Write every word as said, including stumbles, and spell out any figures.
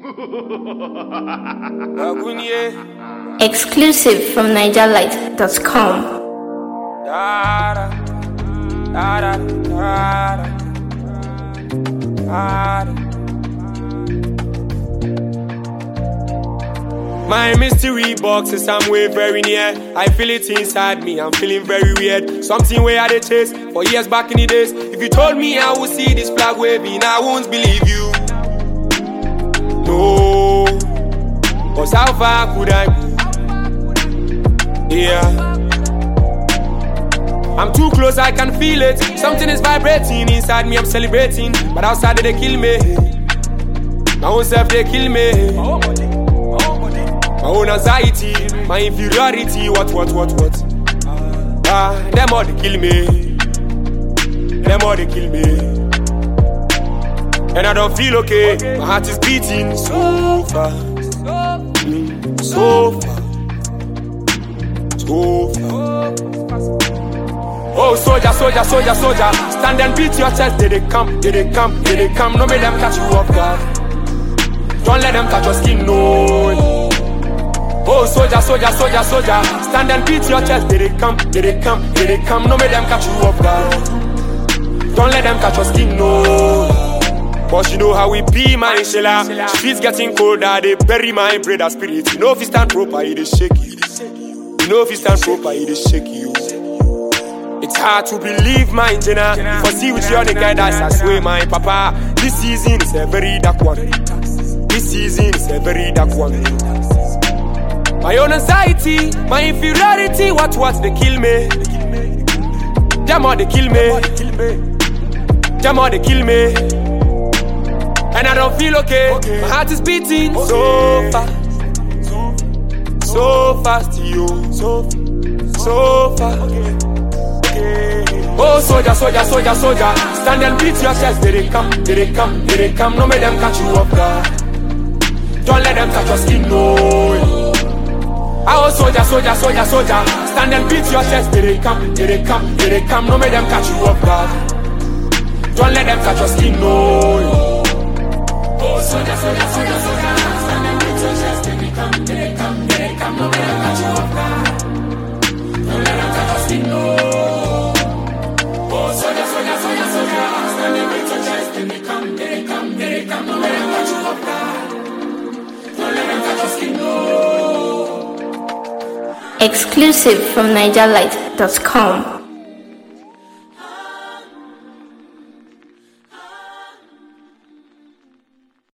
Exclusive from niger light dot com. My mystery box is somewhere very near. I feel it inside me, I'm feeling very weird. Something where I did chase for years back in the days. If you told me I would see this flag waving, I won't believe you. No, cause how far could I be? Yeah, I'm too close, I can feel it. Something is vibrating inside me, I'm celebrating. But outside they kill me. My own self they kill me. My own anxiety, my inferiority, what, what, what, what? Ah, them all they kill me. Them all they kill me. And I don't feel okay. My heart is beating so fast, mm, so fast, so fast. Oh, soldier, soldier, soldier, soldier, stand and beat your chest. Did they come? Did they come? Did they come? No, make them catch you off guard. Don't let them touch your skin, no. Oh, soldier, soldier, soldier, soldier, stand and beat your chest. Did they come? Did they come? Did they come? No, make them catch you off guard. Don't let them catch your skin, no. But you know how we be, my Shella. Streets getting colder, they bury my brother spirit. You know if you stand proper, it is shaky. You know if you stand proper, it is shaky. It's hard to believe, my Jenna. For see with you on the guy that's I swear, my papa. This season is a very dark one. This season is a very dark one. My own anxiety, my inferiority, what, what, they kill me. Them all they kill me. Them all they kill me. And I don't feel okay. My heart is beating so fast. So fast, yo. So, so fast. Oh, soldier, soldier, soldier, soldier, stand and beat your chest. Did they come? Did they come? Did they come? No, make them catch you off guard. Don't let them touch your skin, no. Oh, soldier, soldier, soldier, soldier, stand and beat your chest. Did they come? Did they come? Did they come? No, make them catch you off guard. Don't let them touch your skin, no. Oh, soldier, soldier, soldier, soldier, stand and beat your chest. Did they come? Did they come? Did they come? No, make them catch you off guard. Don't let them touch your skin, no. Oh, soldier, soldier, soldier, soldier, stand and beat your chest. Did they come? Did they come? Did they come? No, make them catch you off guard. Don't let them touch your skin, no. Exclusive from niger light dot com.